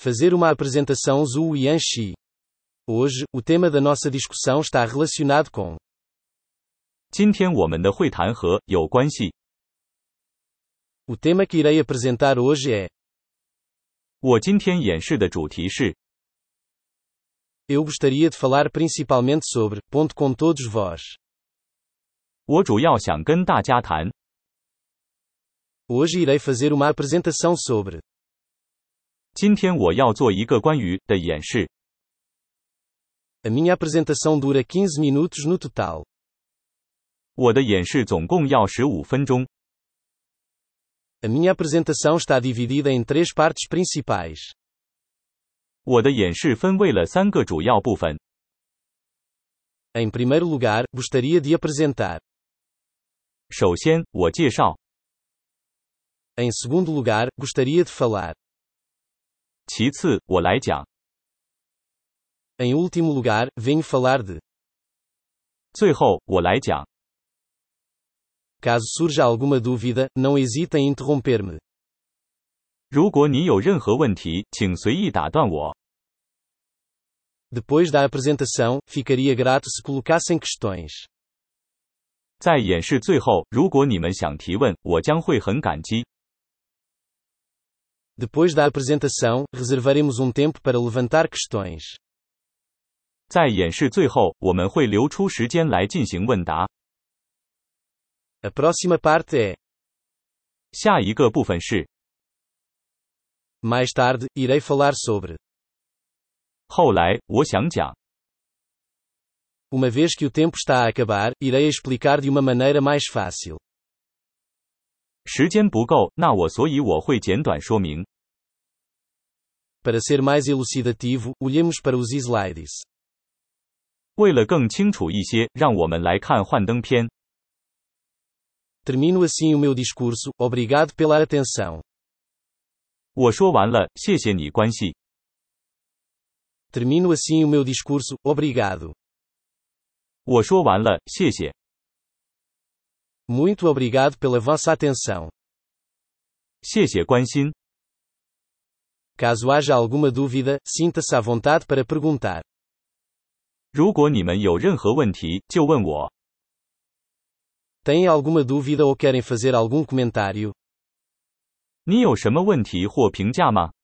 Fazer uma apresentação Zhu Yanxi. Hoje, o tema da nossa discussão está relacionado com 今天我们的会谈和有关系。 O tema que irei apresentar hoje é 我今天演示的主题是 Eu gostaria de falar principalmente sobre ponto com todos vós. 我主要想跟大家谈。 Hoje irei fazer uma apresentação sobre 今天我要做一个关于的演示。 A minha apresentação dura 15 minutos no total. 我的演示总共要15分钟。 A minha apresentação está dividida em 3 partes principais. 我的演示分为了3个主要部分。 Em primeiro lugar, gostaria de apresentar. 首先，我介绍。 Em segundo lugar, gostaria de falar. 其次，我来讲。 Em último lugar, venho falar de. 最后，我来讲。 Caso surja alguma dúvida, não hesite em interromper-me. 如果你有任何问题，请随意打断我。 Depois da apresentação, ficaria grato se colocassem questões. 在演示最后，如果你们想提问，我将会很感激。 Depois da apresentação, reservaremos tempo para levantar questões. 在演示最后，我们会留出时间来进行问答。 A próxima parte é. 下一个部分是 Mais tarde, irei falar sobre. 后来，我想讲。 Uma vez que o tempo está a acabar, irei explicar de uma maneira mais fácil. 时间不够，所以我会简短说明。 Para ser mais elucidativo, olhemos para os slides. 为了更清楚一些，让我们来看幻灯片。 Termino assim o meu discurso, obrigado pela atenção. 我说完了，谢谢你关系。 Termino assim o meu discurso, obrigado. 我说完了，谢谢。 Muito obrigado pela vossa atenção. 谢谢关心。 Caso haja alguma dúvida, sinta-se à vontade para perguntar. 如果你们有任何问题，就问我。 Têm alguma dúvida ou querem fazer algum comentário? 你有什么问题或评价吗？